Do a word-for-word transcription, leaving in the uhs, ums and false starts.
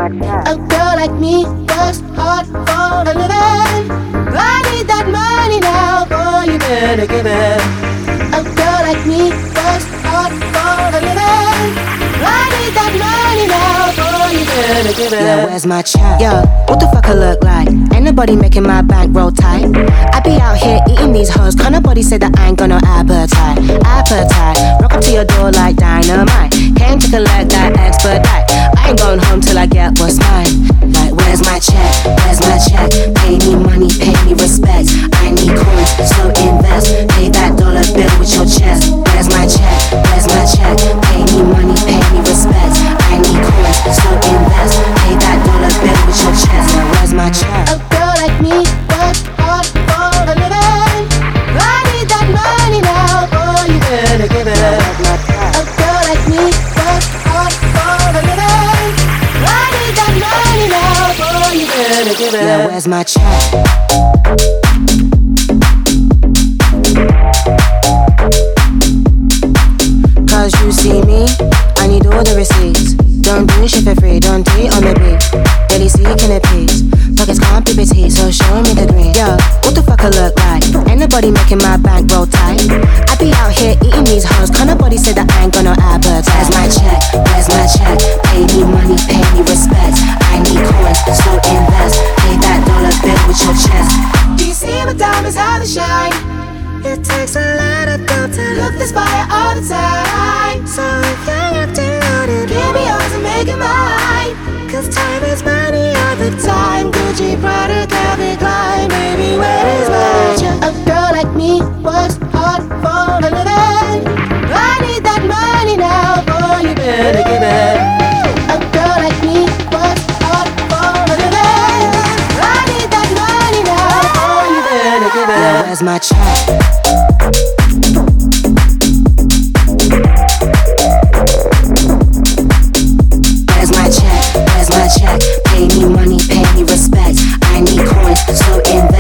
A girl like me works hard for a living. I need that money now, boy, you better give it. A girl like me works hard for a living. I need that money now, boy, you better give it. Yeah, where's my check? Yo, what the fuck I look like? Ain't nobody making my bank roll tight. I be out here eating these hoes, can't nobody say that I ain't got no appetite. Appetite, rock up to your door like dynamite. Came to collect that expedite. I ain't going home till I get what's mine. Like, where's my check? Where's my check? Pay me money, pay me respect. I need coins, so invest. Pay that dollar bill with your chest. Where's my check? Where's my check? Pay me money, pay me respect. I need coins, so invest. Pay that dollar bill with your chest. Now where's my check? A girl like me works hard for a living. I need that money now, boy, you better give it. A girl like me works hard for a living. I need that money now, boy, you better give it. Yeah, where's my check? Cause you see me, I need all the receipts. Don't do shit for free, don't do it on the beat. Daily seeking a piece, pockets can't be petite, so show me the green. Yo, what the fuck I look like? Ain't nobody making my bank roll tight. I be out here eating these hoes, can't nobody say that I ain't got no appetite. Where's my check? Where's my check? Pay me money, pay me respect. I need coins, so invest. Pay that dollar bill with your chest. Do you see my diamonds, how they shine? It takes a lot of dough to look this fire all the time. So if you're up to loaded, give me yours and make it mine. Cause time is money all the time. Gucci, Prada, Calvin Klein. Baby, where is my check? A girl like me works hard for a living. I need that money now, boy, you better give it. A girl like me works hard for a living. I need that money now, boy, you better give it. Yeah, where's my check? Where's my check? Where's my check? Pay me money, pay me respect. I need coins, so invest.